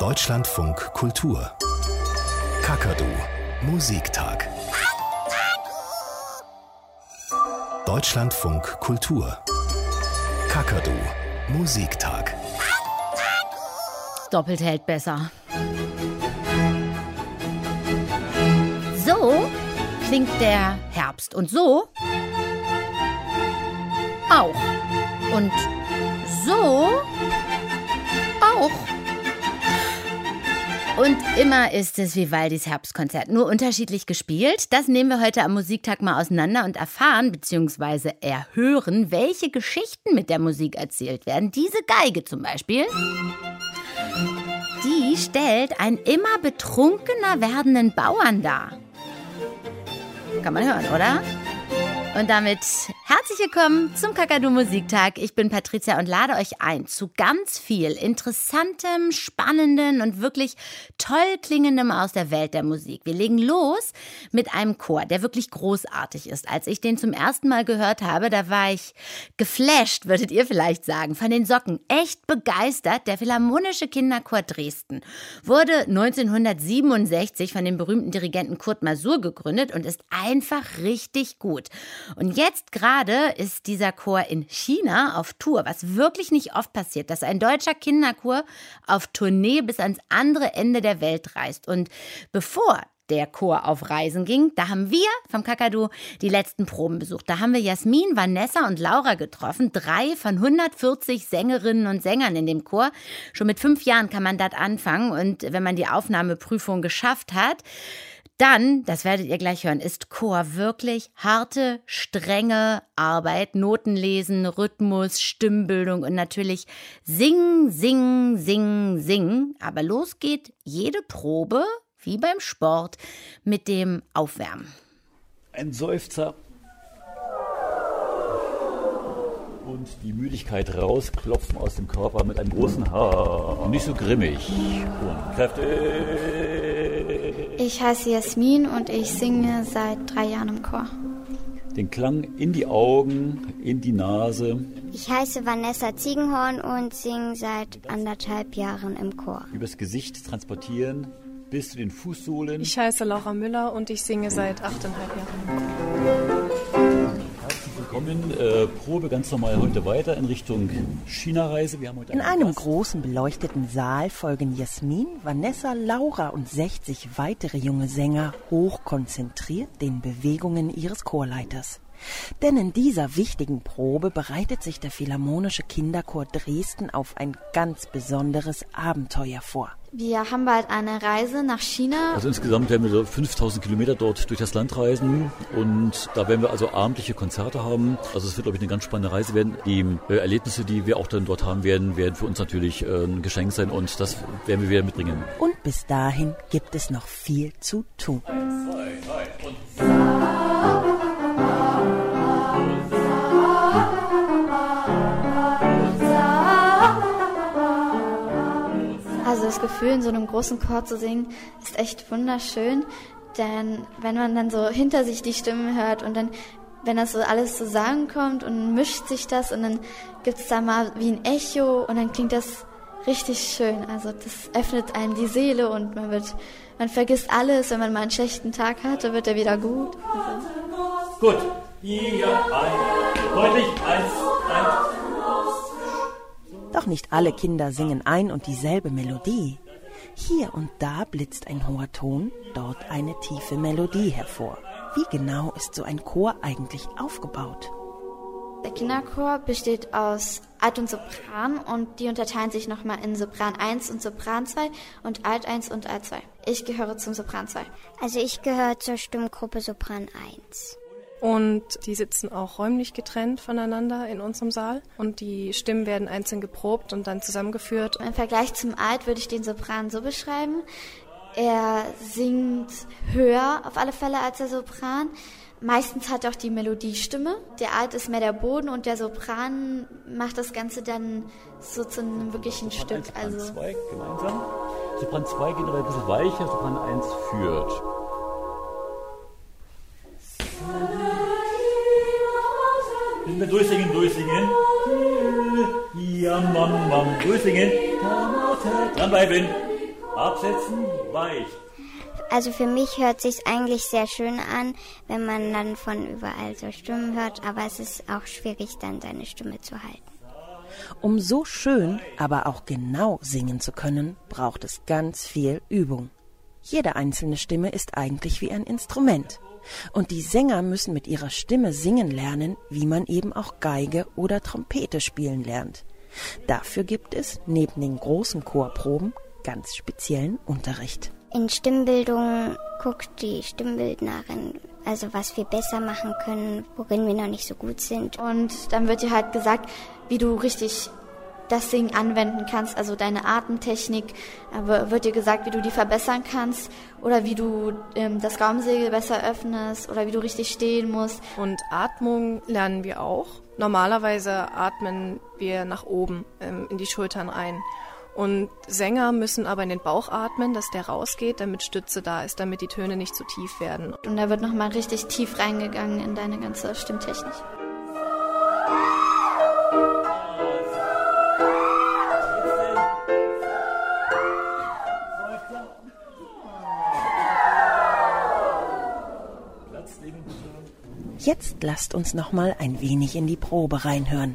Deutschlandfunk Kultur. Kakadu Musiktag. Deutschlandfunk Kultur. Kakadu Musiktag. Doppelt hält besser. So klingt der Herbst und so auch. Und so auch. Und immer ist es Vivaldis Herbstkonzert, nur unterschiedlich gespielt. Das nehmen wir heute am Musiktag mal auseinander und erfahren bzw. erhören, welche Geschichten mit der Musik erzählt werden. Diese Geige zum Beispiel, die stellt einen immer betrunkener werdenden Bauern dar. Kann man hören, oder? Und damit herzlich willkommen zum Kakadu Musiktag. Ich bin Patricia und lade euch ein zu ganz viel Interessantem, Spannendem und wirklich toll Klingendem aus der Welt der Musik. Wir legen los mit einem Chor, der wirklich großartig ist. Als ich den zum ersten Mal gehört habe, da war ich geflasht, würdet ihr vielleicht sagen, von den Socken. Echt begeistert. Der Philharmonische Kinderchor Dresden wurde 1967 von dem berühmten Dirigenten Kurt Masur gegründet und ist einfach richtig gut. Und jetzt gerade ist dieser Chor in China auf Tour, was wirklich nicht oft passiert, dass ein deutscher Kinderchor auf Tournee bis ans andere Ende der Welt reist. Und bevor der Chor auf Reisen ging, da haben wir vom Kakadu die letzten Proben besucht. Da haben wir Jasmin, Vanessa und Laura getroffen, 3 von 140 Sängerinnen und Sängern in dem Chor. Schon mit 5 Jahren kann man dort anfangen und wenn man die Aufnahmeprüfung geschafft hat, dann, das werdet ihr gleich hören, ist Chor wirklich harte, strenge Arbeit. Noten lesen, Rhythmus, Stimmbildung und natürlich singen, singen, singen, singen. Aber los geht jede Probe, wie beim Sport, mit dem Aufwärmen. Ein Seufzer. Und die Müdigkeit rausklopfen aus dem Körper mit einem großen Haar. Nicht so grimmig. Und kräftig. Ich heiße Jasmin und ich singe seit 3 Jahren im Chor. Den Klang in die Augen, in die Nase. Ich heiße Vanessa Ziegenhorn und singe seit 1,5 Jahren im Chor. Übers Gesicht transportieren bis zu den Fußsohlen. Ich heiße Laura Müller und ich singe seit 8,5 Jahren. Herzlich willkommen. Probe ganz normal heute weiter in Richtung China-Reise. Wir haben heute in einem großen beleuchteten Saal folgen Jasmin, Vanessa, Laura und 60 weitere junge Sänger hochkonzentriert den Bewegungen ihres Chorleiters. Denn in dieser wichtigen Probe bereitet sich der Philharmonische Kinderchor Dresden auf ein ganz besonderes Abenteuer vor. Wir haben bald eine Reise nach China. Also insgesamt werden wir so 5000 Kilometer dort durch das Land reisen und da werden wir also abendliche Konzerte haben. Also es wird, glaube ich, eine ganz spannende Reise werden. Die Erlebnisse, die wir auch dann dort haben werden für uns natürlich ein Geschenk sein und das werden wir wieder mitbringen. Und bis dahin gibt es noch viel zu tun. 2, 3 und Also das Gefühl, in so einem großen Chor zu singen, ist echt wunderschön. Denn wenn man dann so hinter sich die Stimmen hört und dann, wenn das so alles zusammenkommt und mischt sich das und dann gibt es da mal wie ein Echo und dann klingt das richtig schön. Also das öffnet einem die Seele und man vergisst alles. Wenn man mal einen schlechten Tag hat, dann wird er wieder gut. Also. Gut. Hier, deutlich, 1. Doch nicht alle Kinder singen ein und dieselbe Melodie. Hier und da blitzt ein hoher Ton, dort eine tiefe Melodie hervor. Wie genau ist so ein Chor eigentlich aufgebaut? Der Kinderchor besteht aus Alt und Sopran und die unterteilen sich nochmal in Sopran 1 und Sopran 2 und Alt 1 und Alt 2. Ich gehöre zum Sopran 2. Also ich gehöre zur Stimmgruppe Sopran 1. Und die sitzen auch räumlich getrennt voneinander in unserem Saal. Und die Stimmen werden einzeln geprobt und dann zusammengeführt. Im Vergleich zum Alt würde ich den Sopran so beschreiben. Er singt höher auf alle Fälle als der Sopran. Meistens hat er auch die Melodiestimme. Der Alt ist mehr der Boden und der Sopran macht das Ganze dann so zu einem wirklichen Stück. Sopran 2 gemeinsam. Sopran 2 geht aber ein bisschen weicher, Sopran 1 führt. Durchsingen. Ja, Mam, durchsingen. Dranbleiben. Absetzen, weich. Also für mich hört sich's eigentlich sehr schön an, wenn man dann von überall so Stimmen hört, aber es ist auch schwierig, dann seine Stimme zu halten. Um so schön, aber auch genau singen zu können, braucht es ganz viel Übung. Jede einzelne Stimme ist eigentlich wie ein Instrument. Und die Sänger müssen mit ihrer Stimme singen lernen, wie man eben auch Geige oder Trompete spielen lernt. Dafür gibt es, neben den großen Chorproben, ganz speziellen Unterricht. In Stimmbildung guckt die Stimmbildnerin, also was wir besser machen können, worin wir noch nicht so gut sind. Und dann wird dir halt gesagt, wie du richtig das Singen anwenden kannst, also deine Atemtechnik, aber wird dir gesagt, wie du die verbessern kannst oder wie du das Gaumensegel besser öffnest oder wie du richtig stehen musst. Und Atmung lernen wir auch. Normalerweise atmen wir nach oben in die Schultern rein. Und Sänger müssen aber in den Bauch atmen, dass der rausgeht, damit Stütze da ist, damit die Töne nicht zu tief werden. Und da wird nochmal richtig tief reingegangen in deine ganze Stimmtechnik. Jetzt lasst uns noch mal ein wenig in die Probe reinhören.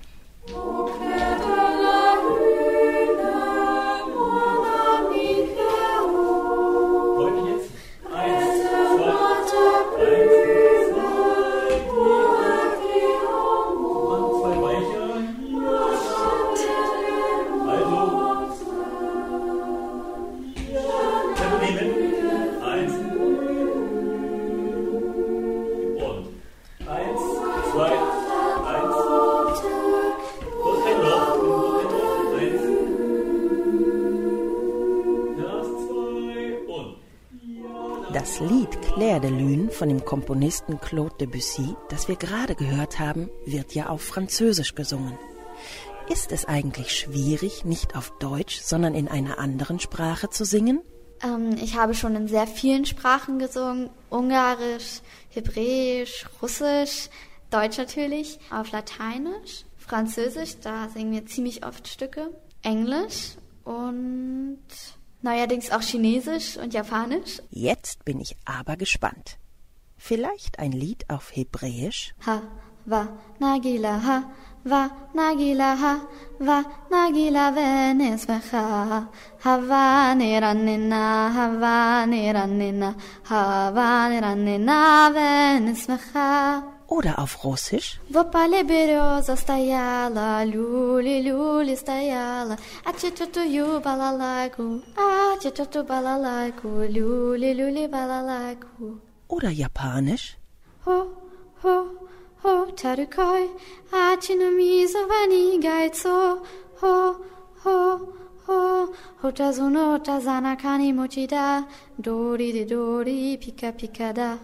Das Lied Clair de Lune von dem Komponisten Claude Debussy, das wir gerade gehört haben, wird ja auf Französisch gesungen. Ist es eigentlich schwierig, nicht auf Deutsch, sondern in einer anderen Sprache zu singen? Ich habe schon in sehr vielen Sprachen gesungen. Ungarisch, Hebräisch, Russisch, Deutsch natürlich, auf Lateinisch, Französisch, da singen wir ziemlich oft Stücke, Englisch und neuerdings auch Chinesisch und Japanisch. Jetzt bin ich aber gespannt. Vielleicht ein Lied auf Hebräisch? Ha, va, nagila, ha, va, nagila, ha, va, nagila, venesmecha, ha, va, neranina, ha, va, neranina, ha, va, neranina, venesmecha. Oder auf Russisch? Vopale bereza стояла, люли, люли стояла, а чё-чё-тую балалайку, а чё-чё-ту балалайку, люли, люли балалайку. Oder Japanisch? Ho, ho, ho, tarukoi, a chinomizo vanigaizo, ho, ho, ho, hotazuno, hotazana kani mochida, dori de dori, pika pika da.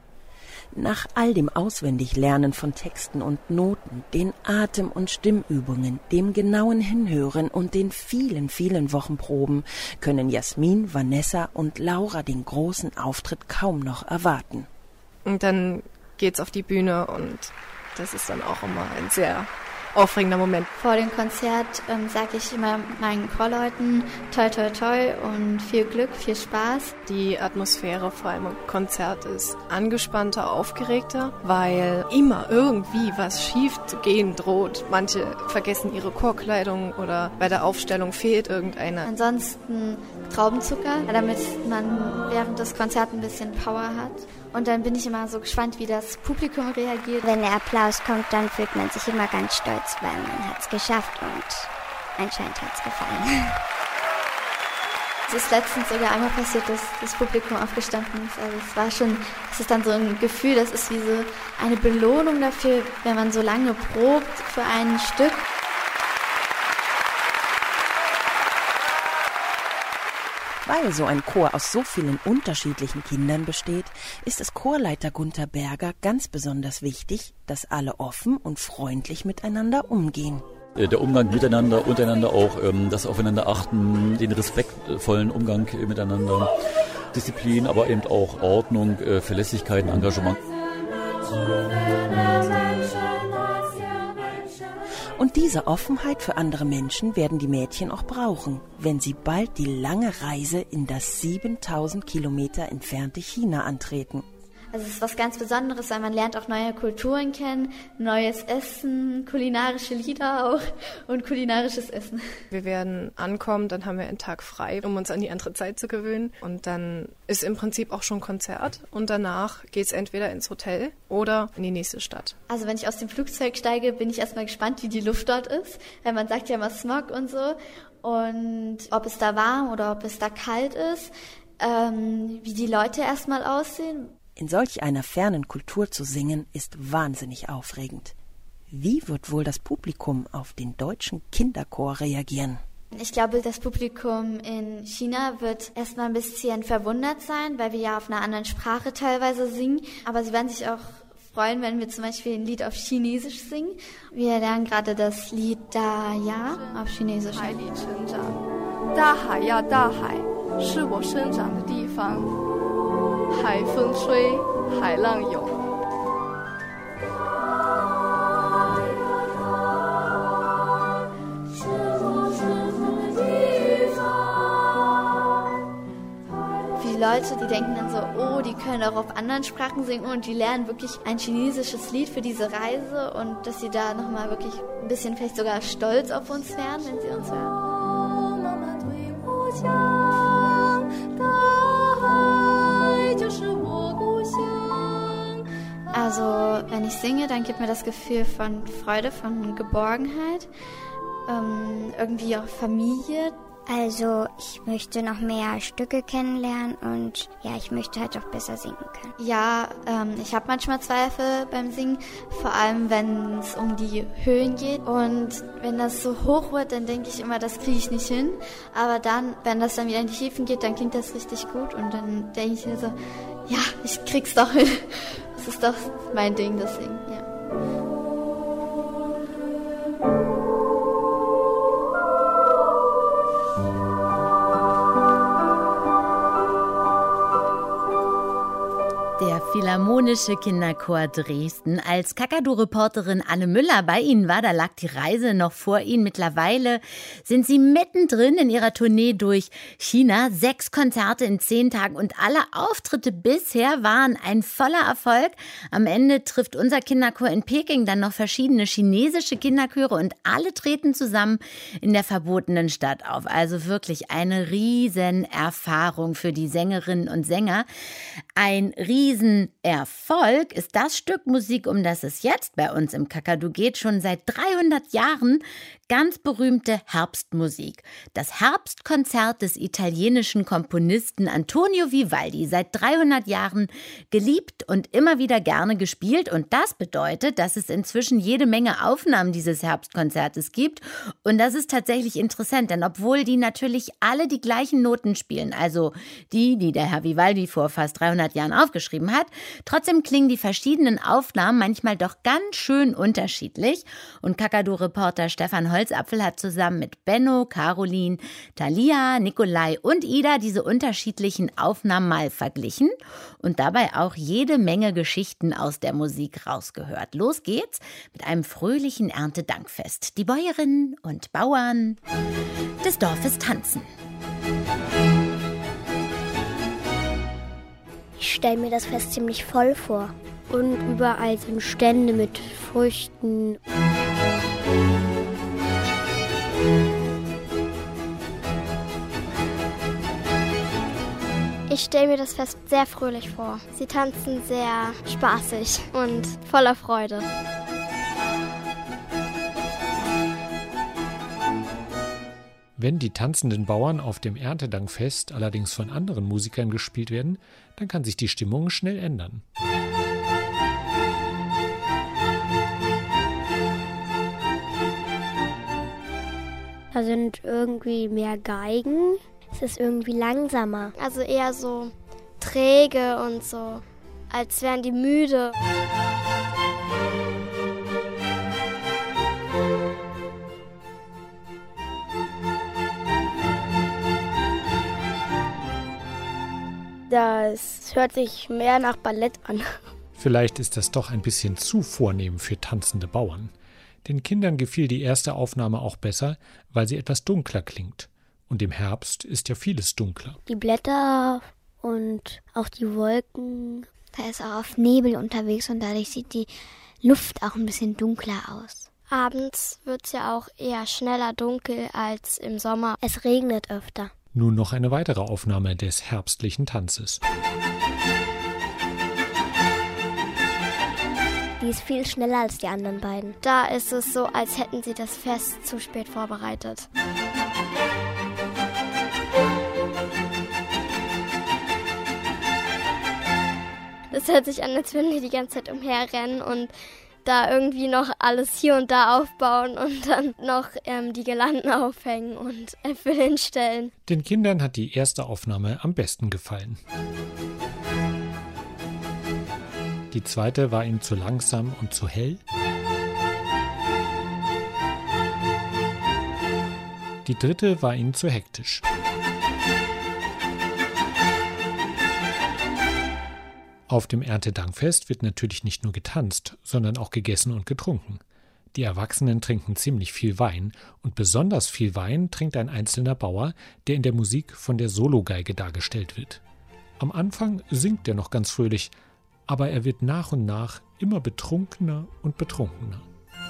Nach all dem Auswendiglernen von Texten und Noten, den Atem- und Stimmübungen, dem genauen Hinhören und den vielen, vielen Wochenproben können Jasmin, Vanessa und Laura den großen Auftritt kaum noch erwarten. Und dann geht's auf die Bühne und das ist dann auch immer ein sehr aufregender Moment. Vor dem Konzert sage ich immer meinen Chorleuten toi toi toi und viel Glück, viel Spaß. Die Atmosphäre vor einem Konzert ist angespannter, aufgeregter, weil immer irgendwie was schief zu gehen droht. Manche vergessen ihre Chorkleidung oder bei der Aufstellung fehlt irgendeine. Ansonsten Traubenzucker, damit man während des Konzerts ein bisschen Power hat. Und dann bin ich immer so gespannt, wie das Publikum reagiert. Wenn der Applaus kommt, dann fühlt man sich immer ganz stolz, weil man hat's geschafft und anscheinend hat's gefallen. Es ist letztens sogar einmal passiert, dass das Publikum aufgestanden ist. Also es war schon, es ist dann so ein Gefühl, das ist wie so eine Belohnung dafür, wenn man so lange probt für ein Stück. Weil so ein Chor aus so vielen unterschiedlichen Kindern besteht, ist es Chorleiter Gunther Berger ganz besonders wichtig, dass alle offen und freundlich miteinander umgehen. Der Umgang miteinander, untereinander auch, das Aufeinander achten, den respektvollen Umgang miteinander, Disziplin, aber eben auch Ordnung, Verlässlichkeit, Engagement. Und Diese Offenheit für andere Menschen werden die Mädchen auch brauchen, wenn sie bald die lange Reise in das 7000 Kilometer entfernte China antreten. Also es ist was ganz Besonderes, weil man lernt auch neue Kulturen kennen, neues Essen, kulinarische Lieder auch und kulinarisches Essen. Wir werden ankommen, dann haben wir einen Tag frei, um uns an die andere Zeit zu gewöhnen. Und dann ist im Prinzip auch schon Konzert und danach geht es entweder ins Hotel oder in die nächste Stadt. Also wenn ich aus dem Flugzeug steige, bin ich erstmal gespannt, wie die Luft dort ist, weil man sagt ja immer Smog und so. Und ob es da warm oder ob es da kalt ist, wie die Leute erstmal aussehen. In solch einer fernen Kultur zu singen, ist wahnsinnig aufregend. Wie wird wohl das Publikum auf den deutschen Kinderchor reagieren? Ich glaube, das Publikum in China wird erstmal ein bisschen verwundert sein, weil wir ja auf einer anderen Sprache teilweise singen. Aber sie werden sich auch freuen, wenn wir zum Beispiel ein Lied auf Chinesisch singen. Wir lernen gerade das Lied Da Ja auf Chinesisch. 大海呀大海，是我生长的地方。海风吹，海浪涌。 Die Leute, die denken dann so, oh, die können auch auf anderen Sprachen singen und die lernen wirklich ein chinesisches Lied für diese Reise und dass sie da nochmal wirklich ein bisschen vielleicht sogar stolz auf uns werden, wenn sie uns hören. Also, wenn ich singe, dann gibt mir das Gefühl von Freude, von Geborgenheit, irgendwie auch Familie. Also, ich möchte noch mehr Stücke kennenlernen und ja, ich möchte halt auch besser singen können. Ja, ich habe manchmal Zweifel beim Singen, vor allem wenn es um die Höhen geht. Und wenn das so hoch wird, dann denke ich immer, das kriege ich nicht hin. Aber dann, wenn das dann wieder in die Tiefen geht, dann klingt das richtig gut. Und dann denke ich mir so, ja, ich krieg's doch hin. Das ist doch mein Ding, das Singen, ja. Der Philharmonische Kinderchor Dresden. Als Kakadu-Reporterin Anne Müller bei Ihnen war, da lag die Reise noch vor Ihnen. Mittlerweile sind Sie mittendrin in Ihrer Tournee durch China. 6 Konzerte in 10 Tagen und alle Auftritte bisher waren ein voller Erfolg. Am Ende trifft unser Kinderchor in Peking dann noch verschiedene chinesische Kinderchöre und alle treten zusammen in der verbotenen Stadt auf. Also wirklich eine Riesenerfahrung für die Sängerinnen und Sänger. Ein Riesenerfolg ist das Stück Musik, um das es jetzt bei uns im Kakadu geht, schon seit 300 Jahren ganz berühmte Herbstmusik. Das Herbstkonzert des italienischen Komponisten Antonio Vivaldi, seit 300 Jahren geliebt und immer wieder gerne gespielt. Und das bedeutet, dass es inzwischen jede Menge Aufnahmen dieses Herbstkonzertes gibt. Und das ist tatsächlich interessant, denn obwohl die natürlich alle die gleichen Noten spielen, also die der Herr Vivaldi vor fast 300 Jahren aufgeschrieben hat, trotzdem klingen die verschiedenen Aufnahmen manchmal doch ganz schön unterschiedlich. Und Kakadu-Reporter Stefan Holzapfel hat zusammen mit Benno, Caroline, Thalia, Nikolai und Ida diese unterschiedlichen Aufnahmen mal verglichen und dabei auch jede Menge Geschichten aus der Musik rausgehört. Los geht's mit einem fröhlichen Erntedankfest. Die Bäuerinnen und Bauern des Dorfes tanzen. Ich stelle mir das Fest ziemlich voll vor. Und überall sind Stände mit Früchten. Ich stelle mir das Fest sehr fröhlich vor. Sie tanzen sehr spaßig und voller Freude. Wenn die tanzenden Bauern auf dem Erntedankfest allerdings von anderen Musikern gespielt werden, dann kann sich die Stimmung schnell ändern. Da sind irgendwie mehr Geigen. Es ist irgendwie langsamer. Also eher so träge und so, als wären die müde. Das hört sich mehr nach Ballett an. Vielleicht ist das doch ein bisschen zu vornehm für tanzende Bauern. Den Kindern gefiel die erste Aufnahme auch besser, weil sie etwas dunkler klingt. Und im Herbst ist ja vieles dunkler. Die Blätter und auch die Wolken. Da ist auch oft Nebel unterwegs und dadurch sieht die Luft auch ein bisschen dunkler aus. Abends wird es ja auch eher schneller dunkel als im Sommer. Es regnet öfter. Nun noch eine weitere Aufnahme des herbstlichen Tanzes. Die ist viel schneller als die anderen beiden. Da ist es so, als hätten sie das Fest zu spät vorbereitet. Das hört sich an, als würden die ganze Zeit umherrennen und da irgendwie noch alles hier und da aufbauen und dann noch die Girlanden aufhängen und Äpfel hinstellen. Den Kindern hat die erste Aufnahme am besten gefallen. Die zweite war ihnen zu langsam und zu hell. Die dritte war ihnen zu hektisch. Auf dem Erntedankfest wird natürlich nicht nur getanzt, sondern auch gegessen und getrunken. Die Erwachsenen trinken ziemlich viel Wein und besonders viel Wein trinkt ein einzelner Bauer, der in der Musik von der Sologeige dargestellt wird. Am Anfang singt er noch ganz fröhlich, aber er wird nach und nach immer betrunkener und betrunkener.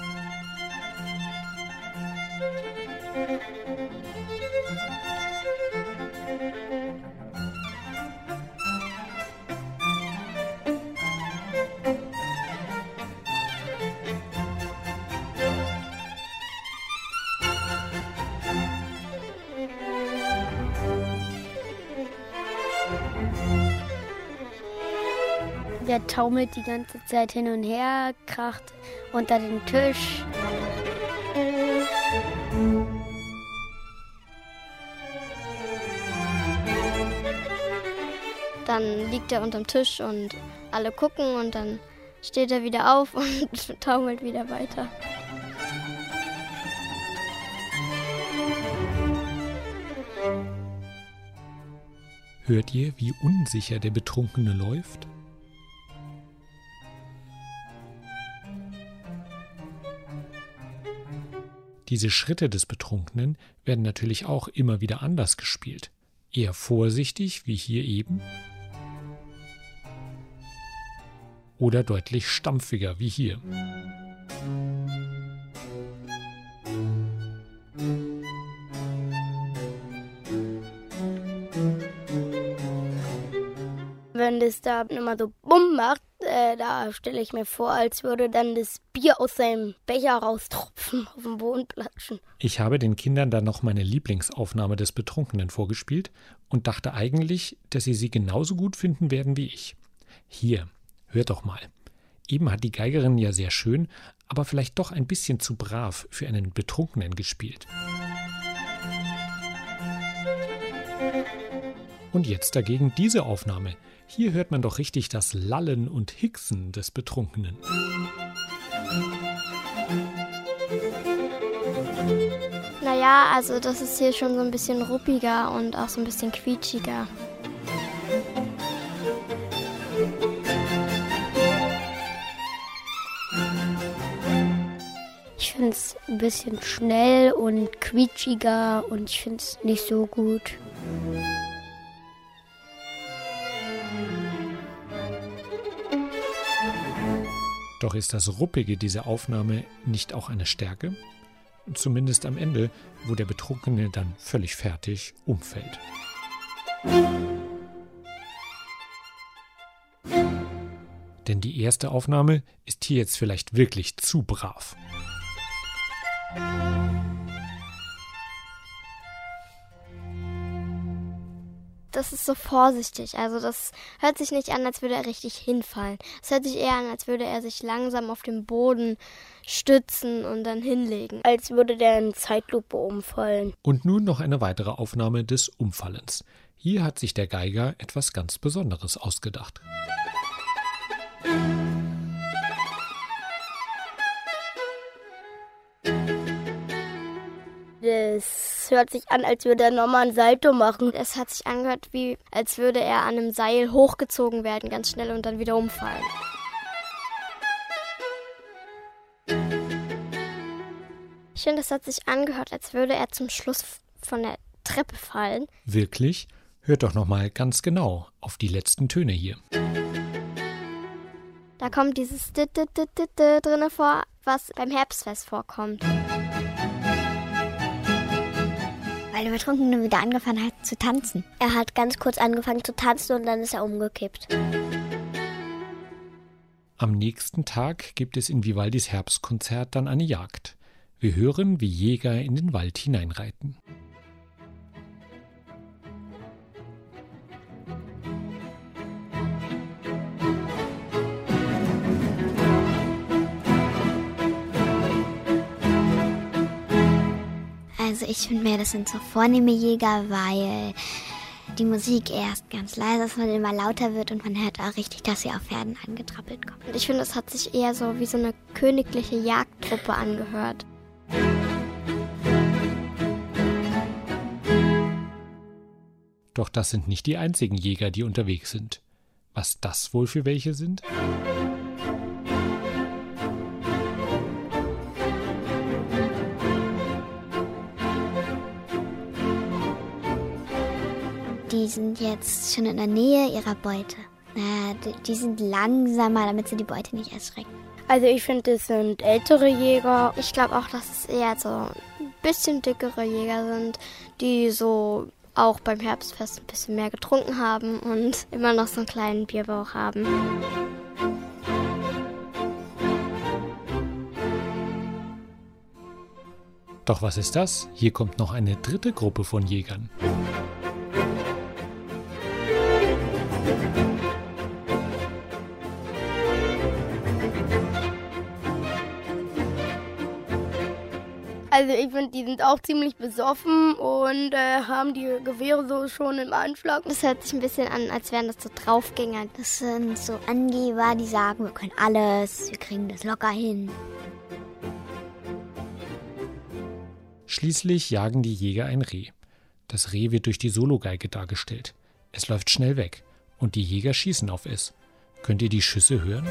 Der taumelt die ganze Zeit hin und her, kracht unter den Tisch. Dann liegt er unterm Tisch und alle gucken und dann steht er wieder auf und taumelt wieder weiter. Hört ihr, wie unsicher der Betrunkene läuft? Diese Schritte des Betrunkenen werden natürlich auch immer wieder anders gespielt. Eher vorsichtig, wie hier eben, oder deutlich stampfiger, wie hier. Wenn das da immer so bumm macht, da stelle ich mir vor, als würde dann das Bier aus seinem Becher raustropfen, auf den Boden platschen. Ich habe den Kindern dann noch meine Lieblingsaufnahme des Betrunkenen vorgespielt und dachte eigentlich, dass sie genauso gut finden werden wie ich. Hier, hört doch mal. Eben hat die Geigerin ja sehr schön, aber vielleicht doch ein bisschen zu brav für einen Betrunkenen gespielt. Und jetzt dagegen diese Aufnahme. Hier hört man doch richtig das Lallen und Hicksen des Betrunkenen. Naja, also das ist hier schon so ein bisschen ruppiger und auch so ein bisschen quietschiger. Ich finde es ein bisschen schnell und quietschiger und ich finde es nicht so gut. Doch ist das Ruppige dieser Aufnahme nicht auch eine Stärke? Zumindest am Ende, wo der Betrunkene dann völlig fertig umfällt. Denn die erste Aufnahme ist hier jetzt vielleicht wirklich zu brav. Das ist so vorsichtig, also das hört sich nicht an, als würde er richtig hinfallen. Es hört sich eher an, als würde er sich langsam auf den Boden stützen und dann hinlegen. Als würde der in Zeitlupe umfallen. Und nun noch eine weitere Aufnahme des Umfallens. Hier hat sich der Geiger etwas ganz Besonderes ausgedacht. Das hört sich an, als würde er nochmal ein Salto machen. Es hat sich angehört, wie als würde er an einem Seil hochgezogen werden, ganz schnell und dann wieder umfallen. Ich finde, das hat sich angehört, als würde er zum Schluss von der Treppe fallen. Wirklich? Hört doch nochmal ganz genau auf die letzten Töne hier. Da kommt dieses drinne vor, was beim Herbstfest vorkommt. Weil der Betrunkene wieder angefangen hat zu tanzen. Er hat ganz kurz angefangen zu tanzen und dann ist er umgekippt. Am nächsten Tag gibt es in Vivaldis Herbstkonzert dann eine Jagd. Wir hören, wie Jäger in den Wald hineinreiten. Also ich finde mir, das sind so vornehme Jäger, weil die Musik erst ganz leise ist und immer lauter wird und man hört auch richtig, dass sie auf Pferden angetrappelt kommen. Und ich finde, es hat sich eher so wie so eine königliche Jagdtruppe angehört. Doch das sind nicht die einzigen Jäger, die unterwegs sind. Was das wohl für welche sind? Die sind jetzt schon in der Nähe ihrer Beute. Die sind langsamer, damit sie die Beute nicht erschrecken. Also ich finde, es sind ältere Jäger. Ich glaube auch, dass es eher so ein bisschen dickere Jäger sind, die so auch beim Herbstfest ein bisschen mehr getrunken haben und immer noch so einen kleinen Bierbauch haben. Doch was ist das? Hier kommt noch eine dritte Gruppe von Jägern. Also ich finde, die sind auch ziemlich besoffen und haben die Gewehre so schon im Anschlag. Das hört sich ein bisschen an, als wären das so Draufgänger. Das sind so Angeber, die sagen, wir können alles, wir kriegen das locker hin. Schließlich jagen die Jäger ein Reh. Das Reh wird durch die Sologeige dargestellt. Es läuft schnell weg und die Jäger schießen auf es. Könnt ihr die Schüsse hören?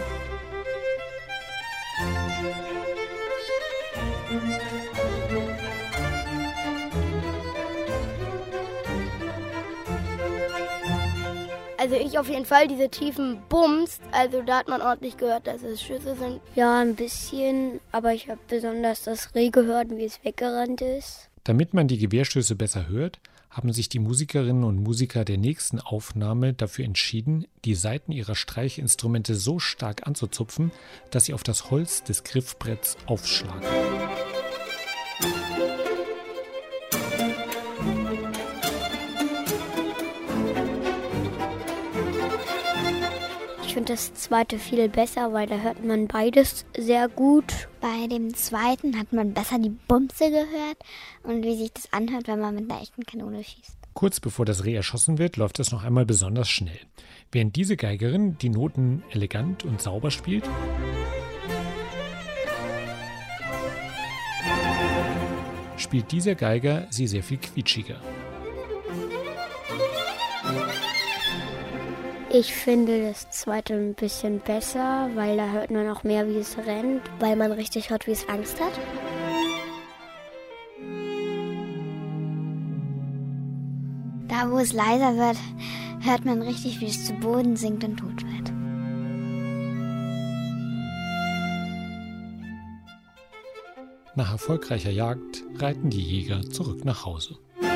Also ich auf jeden Fall, diese tiefen Bums, also da hat man ordentlich gehört, dass es Schüsse sind. Ja, ein bisschen, aber ich habe besonders das Reh gehört, wie es weggerannt ist. Damit man die Gewehrschüsse besser hört, haben sich die Musikerinnen und Musiker der nächsten Aufnahme dafür entschieden, die Saiten ihrer Streichinstrumente so stark anzuzupfen, dass sie auf das Holz des Griffbretts aufschlagen. Ich finde das zweite viel besser, weil da hört man beides sehr gut. Bei dem zweiten hat man besser die Bumse gehört und wie sich das anhört, wenn man mit einer echten Kanone schießt. Kurz bevor das Reh erschossen wird, läuft es noch einmal besonders schnell. Während diese Geigerin die Noten elegant und sauber spielt, spielt dieser Geiger sie sehr viel quietschiger. Ich finde das zweite ein bisschen besser, weil da hört man auch mehr, wie es rennt, weil man richtig hört, wie es Angst hat. Da, wo es leiser wird, hört man richtig, wie es zu Boden sinkt und tot wird. Nach erfolgreicher Jagd reiten die Jäger zurück nach Hause.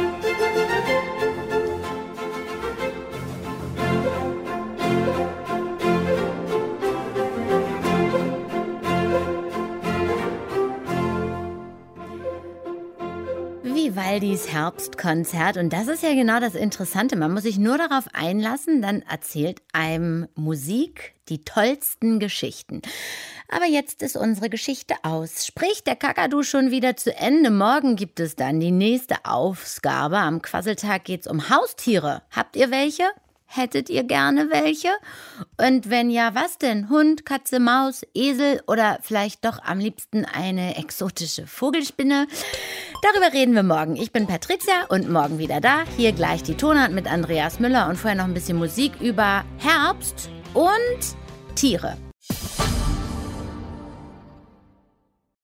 Vivaldis Herbstkonzert. Und das ist ja genau das Interessante. Man muss sich nur darauf einlassen, dann erzählt einem Musik die tollsten Geschichten. Aber jetzt ist unsere Geschichte aus. Spricht der Kakadu schon wieder zu Ende. Morgen gibt es dann die nächste Ausgabe. Am Quasseltag geht's um Haustiere. Habt ihr welche? Hättet ihr gerne welche? Und wenn ja, was denn? Hund, Katze, Maus, Esel oder vielleicht doch am liebsten eine exotische Vogelspinne? Darüber reden wir morgen. Ich bin Patricia und morgen wieder da. Hier gleich die Tonart mit Andreas Müller und vorher noch ein bisschen Musik über Herbst und Tiere.